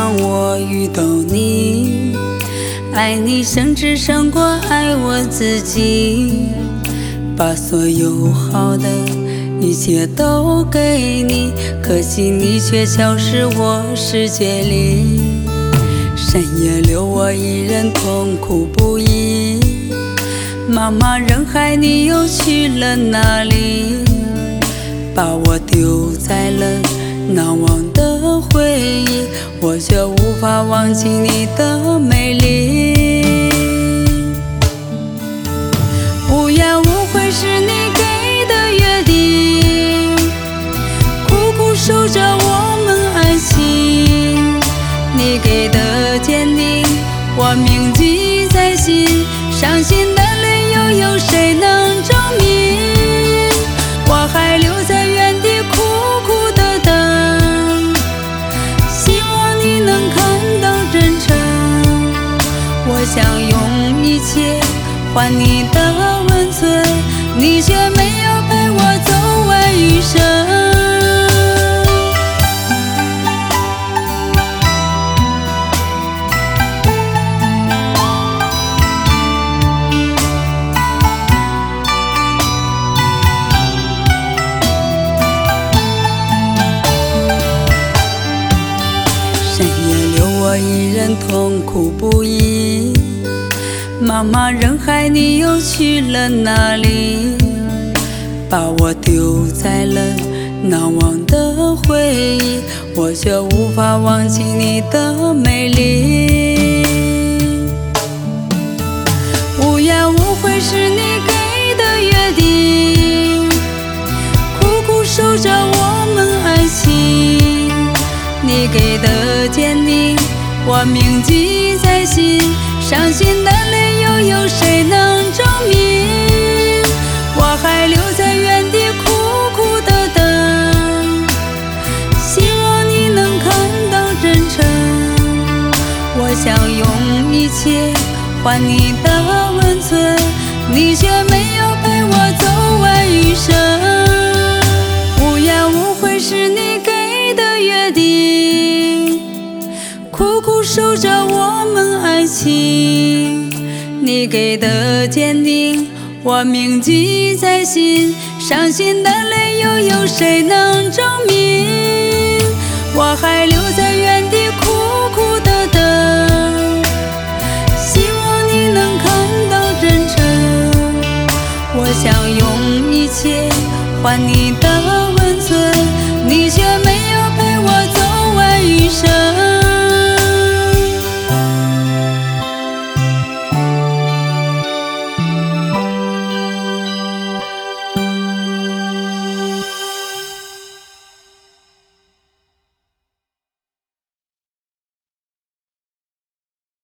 让我遇到你，爱你甚至胜过爱我自己，把所有好的一切都给你，可惜你却消失我世界里。深夜留我一人痛苦不已，茫茫人海你又去了哪里？把我丢在了难忘的回忆，我却无法忘记你的美丽。无怨无悔是你给的约定，苦苦守着我们爱情，你给的坚定我铭记在心，伤心的泪又有谁能证明？我还留在原地苦苦的等，希望你能看到真诚。我想用一切换你的温存，你却没有陪我走完余生。深夜留我一人痛苦不已，茫茫人海你又去了哪里？把我丢在了难忘的回忆，我却无法忘记你的美丽。无怨无悔是你给的约定，苦苦守着我们爱情，你给的坚定我铭记在心，伤心的泪又有谁能证明？我还留在原地苦苦的等，希望你能看到真诚。我想用一切换你的温存，你却没有陪我走完余生。无怨无悔是你给的约定，苦苦守着我们爱情，你给的坚定我铭记在心，伤心的泪又有谁能证明？我还留在原地苦苦的等，希望你能看到真诚。我想用一切换你的